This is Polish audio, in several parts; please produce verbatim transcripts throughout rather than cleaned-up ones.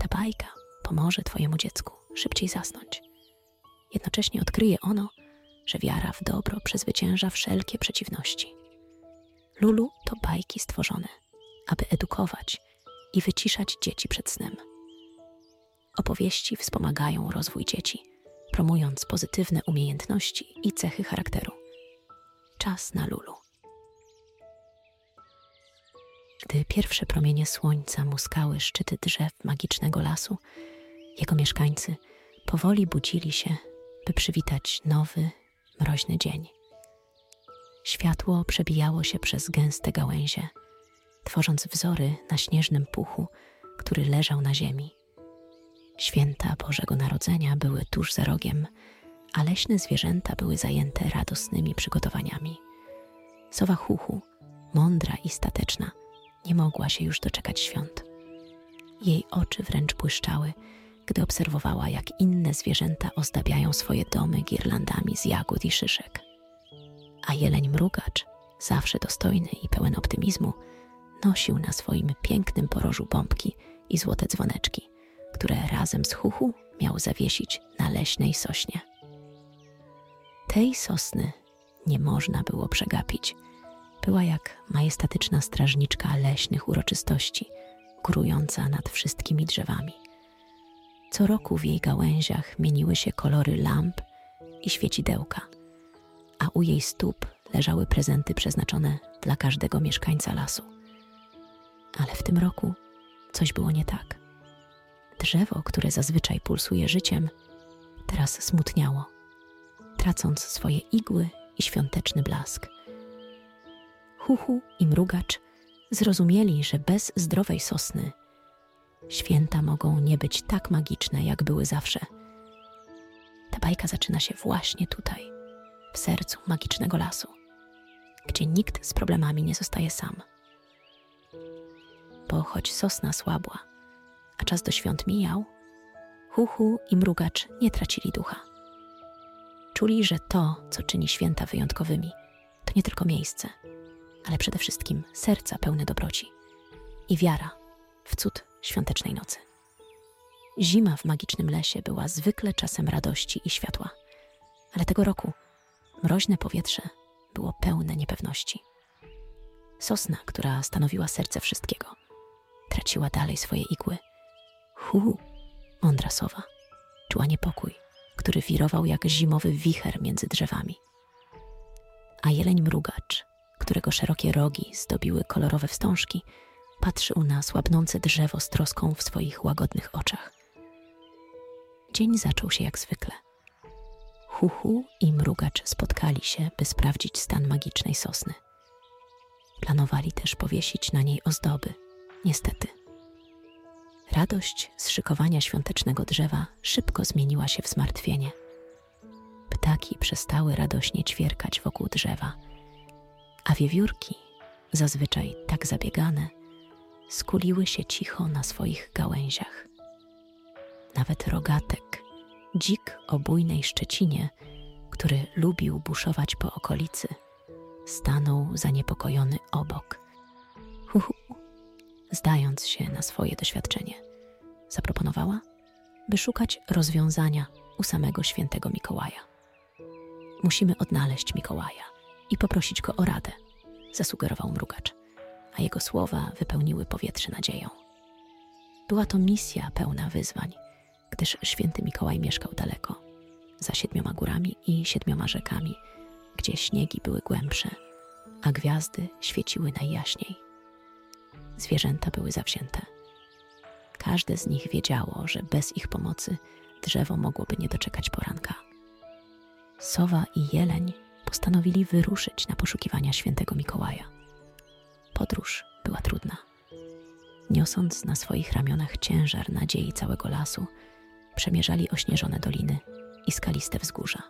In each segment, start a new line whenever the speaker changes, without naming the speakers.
ta bajka pomoże twojemu dziecku szybciej zasnąć. Jednocześnie odkryje ono, że wiara w dobro przezwycięża wszelkie przeciwności. Lulu to bajki stworzone, aby edukować i wyciszać dzieci przed snem. Opowieści wspomagają rozwój dzieci, promując pozytywne umiejętności i cechy charakteru. Czas na Lulu. Gdy pierwsze promienie słońca muskały szczyty drzew magicznego lasu, jego mieszkańcy powoli budzili się, by przywitać nowy, mroźny dzień. Światło przebijało się przez gęste gałęzie, tworząc wzory na śnieżnym puchu, który leżał na ziemi. Święta Bożego Narodzenia były tuż za rogiem, a leśne zwierzęta były zajęte radosnymi przygotowaniami. Sowa Huhu, mądra i stateczna, nie mogła się już doczekać świąt. Jej oczy wręcz błyszczały, gdy obserwowała, jak inne zwierzęta ozdabiają swoje domy girlandami z jagód i szyszek. A jeleń mrugacz, zawsze dostojny i pełen optymizmu, nosił na swoim pięknym porożu bombki i złote dzwoneczki, które razem z Huhu miał zawiesić na leśnej sośnie. Tej sosny nie można było przegapić. Była jak majestatyczna strażniczka leśnych uroczystości, górująca nad wszystkimi drzewami. Co roku w jej gałęziach mieniły się kolory lamp i świecidełka, a u jej stóp leżały prezenty przeznaczone dla każdego mieszkańca lasu. Ale w tym roku coś było nie tak. Drzewo, które zazwyczaj pulsuje życiem, teraz smutniało, tracąc swoje igły i świąteczny blask. Huhu i mrugacz zrozumieli, że bez zdrowej sosny święta mogą nie być tak magiczne, jak były zawsze. Ta bajka zaczyna się właśnie tutaj, w sercu magicznego lasu, gdzie nikt z problemami nie zostaje sam. Bo choć sosna słabła, a czas do świąt mijał, Huhu i mrugacz nie tracili ducha. Czuli, że to, co czyni święta wyjątkowymi, to nie tylko miejsce, ale przede wszystkim serca pełne dobroci i wiara w cud świątecznej nocy. Zima w magicznym lesie była zwykle czasem radości i światła, ale tego roku mroźne powietrze było pełne niepewności. Sosna, która stanowiła serce wszystkiego, traciła dalej swoje igły. Hu, mądra sowa, czuła niepokój, który wirował jak zimowy wicher między drzewami. A jeleń mrugacz, którego szerokie rogi zdobiły kolorowe wstążki, patrzył na słabnące drzewo z troską w swoich łagodnych oczach. Dzień zaczął się jak zwykle. Huhu i mrugacz spotkali się, by sprawdzić stan magicznej sosny. Planowali też powiesić na niej ozdoby. Niestety. Radość z szykowania świątecznego drzewa szybko zmieniła się w zmartwienie. Ptaki przestały radośnie ćwierkać wokół drzewa, a wiewiórki, zazwyczaj tak zabiegane, skuliły się cicho na swoich gałęziach. Nawet rogatek, dzik o bujnej szczecinie, który lubił buszować po okolicy, stanął zaniepokojony obok. Huhu, zdając się na swoje doświadczenie, zaproponowała, by szukać rozwiązania u samego świętego Mikołaja. Musimy odnaleźć Mikołaja i poprosić go o radę, zasugerował mrugacz, a jego słowa wypełniły powietrze nadzieją. Była to misja pełna wyzwań, gdyż święty Mikołaj mieszkał daleko, za siedmioma górami i siedmioma rzekami, gdzie śniegi były głębsze, a gwiazdy świeciły najjaśniej. Zwierzęta były zawzięte. Każde z nich wiedziało, że bez ich pomocy drzewo mogłoby nie doczekać poranka. Sowa i jeleń postanowili wyruszyć na poszukiwania świętego Mikołaja. Podróż była trudna. Niosąc na swoich ramionach ciężar nadziei całego lasu, przemierzali ośnieżone doliny i skaliste wzgórza.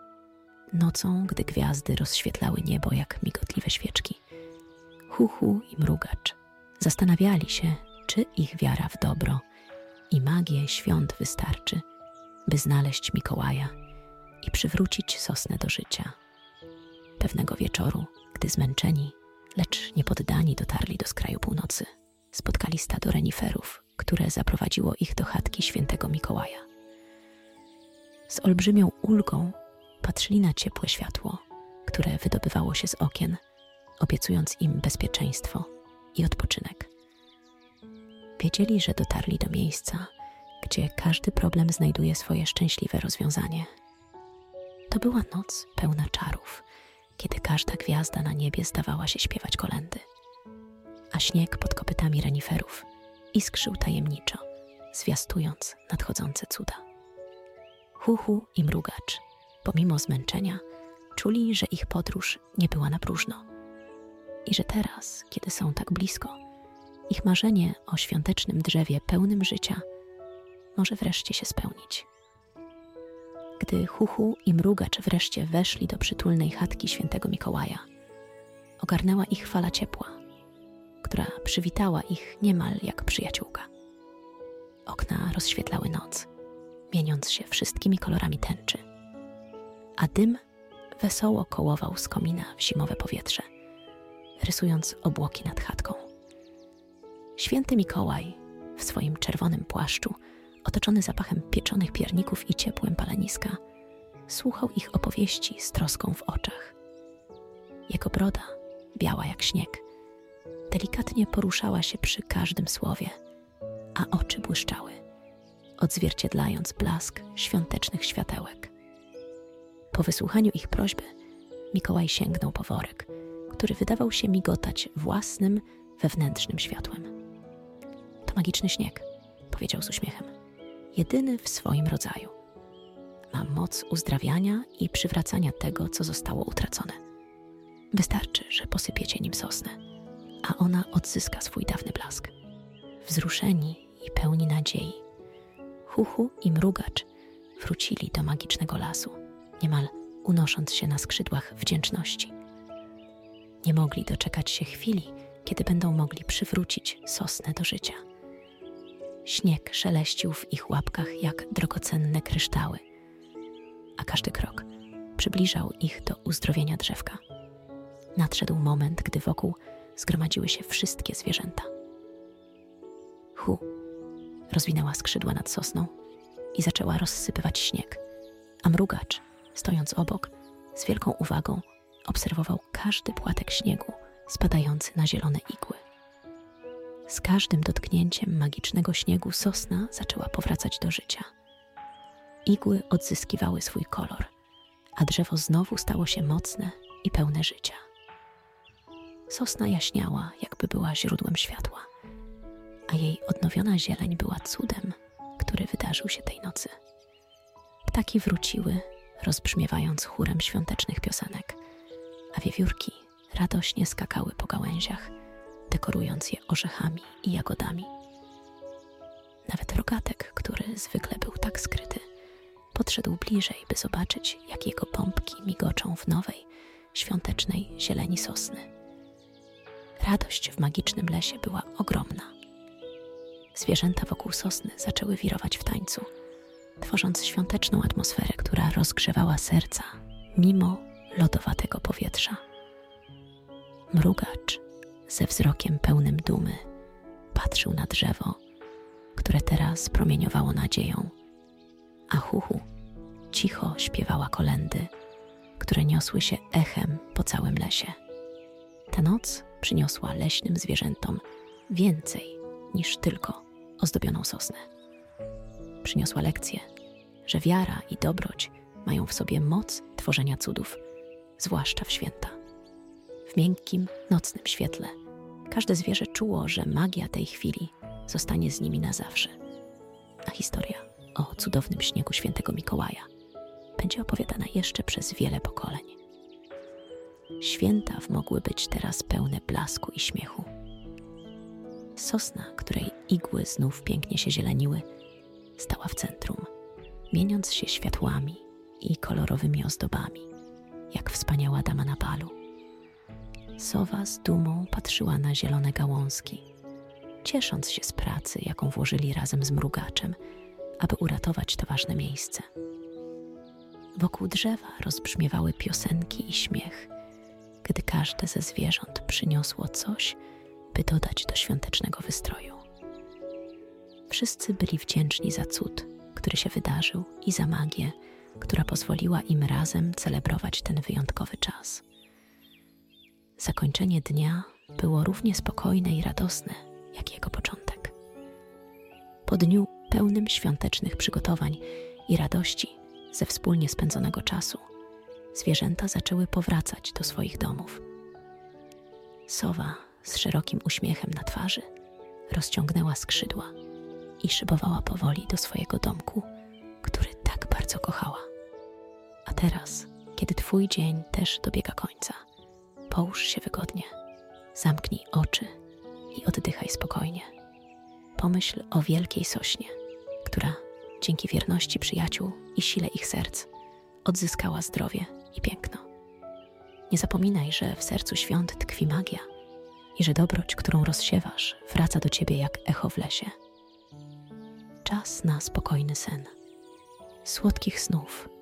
Nocą, gdy gwiazdy rozświetlały niebo jak migotliwe świeczki, Huhu i mrugacz zastanawiali się, czy ich wiara w dobro i magię świąt wystarczy, by znaleźć Mikołaja i przywrócić sosnę do życia. Pewnego wieczoru, gdy zmęczeni, lecz niepoddani dotarli do skraju północy, spotkali stado reniferów, które zaprowadziło ich do chatki świętego Mikołaja. Z olbrzymią ulgą patrzyli na ciepłe światło, które wydobywało się z okien, obiecując im bezpieczeństwo i odpoczynek. Wiedzieli, że dotarli do miejsca, gdzie każdy problem znajduje swoje szczęśliwe rozwiązanie. To była noc pełna czarów, kiedy każda gwiazda na niebie zdawała się śpiewać kolędy, a śnieg pod kopytami reniferów iskrzył tajemniczo, zwiastując nadchodzące cuda. Huhu i Mrugacz, pomimo zmęczenia, czuli, że ich podróż nie była na próżno i że teraz, kiedy są tak blisko, ich marzenie o świątecznym drzewie pełnym życia może wreszcie się spełnić. Gdy Huhu i Mrugacz wreszcie weszli do przytulnej chatki świętego Mikołaja, ogarnęła ich fala ciepła, która przywitała ich niemal jak przyjaciółka. Okna rozświetlały noc, mieniąc się wszystkimi kolorami tęczy, a dym wesoło kołował z komina w zimowe powietrze, rysując obłoki nad chatką. Święty Mikołaj w swoim czerwonym płaszczu, otoczony zapachem pieczonych pierników i ciepłem paleniska, słuchał ich opowieści z troską w oczach. Jego broda, biała jak śnieg, delikatnie poruszała się przy każdym słowie, a oczy błyszczały, odzwierciedlając blask świątecznych światełek. Po wysłuchaniu ich prośby Mikołaj sięgnął po worek, który wydawał się migotać własnym, wewnętrznym światłem. To magiczny śnieg, powiedział z uśmiechem. Jedyny w swoim rodzaju. Ma moc uzdrawiania i przywracania tego, co zostało utracone. Wystarczy, że posypiecie nim sosnę, a ona odzyska swój dawny blask. Wzruszeni i pełni nadziei, Huhu i Mrugacz wrócili do magicznego lasu, niemal unosząc się na skrzydłach wdzięczności. Nie mogli doczekać się chwili, kiedy będą mogli przywrócić sosnę do życia. Śnieg szeleścił w ich łapkach jak drogocenne kryształy, a każdy krok przybliżał ich do uzdrowienia drzewka. Nadszedł moment, gdy wokół zgromadziły się wszystkie zwierzęta. Hu rozwinęła skrzydła nad sosną i zaczęła rozsypywać śnieg, a Mrugacz, stojąc obok, z wielką uwagą obserwował każdy płatek śniegu spadający na zielone igły. Z każdym dotknięciem magicznego śniegu sosna zaczęła powracać do życia. Igły odzyskiwały swój kolor, a drzewo znowu stało się mocne i pełne życia. Sosna jaśniała, jakby była źródłem światła, a jej odnowiona zieleń była cudem, który wydarzył się tej nocy. Ptaki wróciły, rozbrzmiewając chórem świątecznych piosenek, a wiewiórki radośnie skakały po gałęziach, dekorując je orzechami i jagodami. Nawet rogatek, który zwykle był tak skryty, podszedł bliżej, by zobaczyć, jak jego pompki migoczą w nowej, świątecznej zieleni sosny. Radość w magicznym lesie była ogromna. Zwierzęta wokół sosny zaczęły wirować w tańcu, tworząc świąteczną atmosferę, która rozgrzewała serca mimo lodowatego powietrza. Mrugacz ze wzrokiem pełnym dumy patrzył na drzewo, które teraz promieniowało nadzieją, a Huhu cicho śpiewała kolędy, które niosły się echem po całym lesie. Ta noc przyniosła leśnym zwierzętom więcej niż tylko ozdobioną sosnę. Przyniosła lekcję, że wiara i dobroć mają w sobie moc tworzenia cudów, zwłaszcza w święta. W miękkim, nocnym świetle każde zwierzę czuło, że magia tej chwili zostanie z nimi na zawsze. A historia o cudownym śniegu świętego Mikołaja będzie opowiadana jeszcze przez wiele pokoleń. Święta mogły być teraz pełne blasku i śmiechu. Sosna, której igły znów pięknie się zieleniły, stała w centrum, mieniąc się światłami i kolorowymi ozdobami, jak wspaniała dama na balu. Sowa z dumą patrzyła na zielone gałązki, ciesząc się z pracy, jaką włożyli razem z Mrugaczem, aby uratować to ważne miejsce. Wokół drzewa rozbrzmiewały piosenki i śmiech, gdy każde ze zwierząt przyniosło coś, by dodać do świątecznego wystroju. Wszyscy byli wdzięczni za cud, który się wydarzył, i za magię, która pozwoliła im razem celebrować ten wyjątkowy czas. Zakończenie dnia było równie spokojne i radosne, jak jego początek. Po dniu pełnym świątecznych przygotowań i radości ze wspólnie spędzonego czasu, zwierzęta zaczęły powracać do swoich domów. Sowa z szerokim uśmiechem na twarzy rozciągnęła skrzydła i szybowała powoli do swojego domku, który tak bardzo kochała. A teraz, kiedy twój dzień też dobiega końca, połóż się wygodnie, zamknij oczy i oddychaj spokojnie. Pomyśl o wielkiej sośnie, która dzięki wierności przyjaciół i sile ich serc odzyskała zdrowie i piękno. Nie zapominaj, że w sercu świąt tkwi magia i że dobroć, którą rozsiewasz, wraca do ciebie jak echo w lesie. Czas na spokojny sen, słodkich snów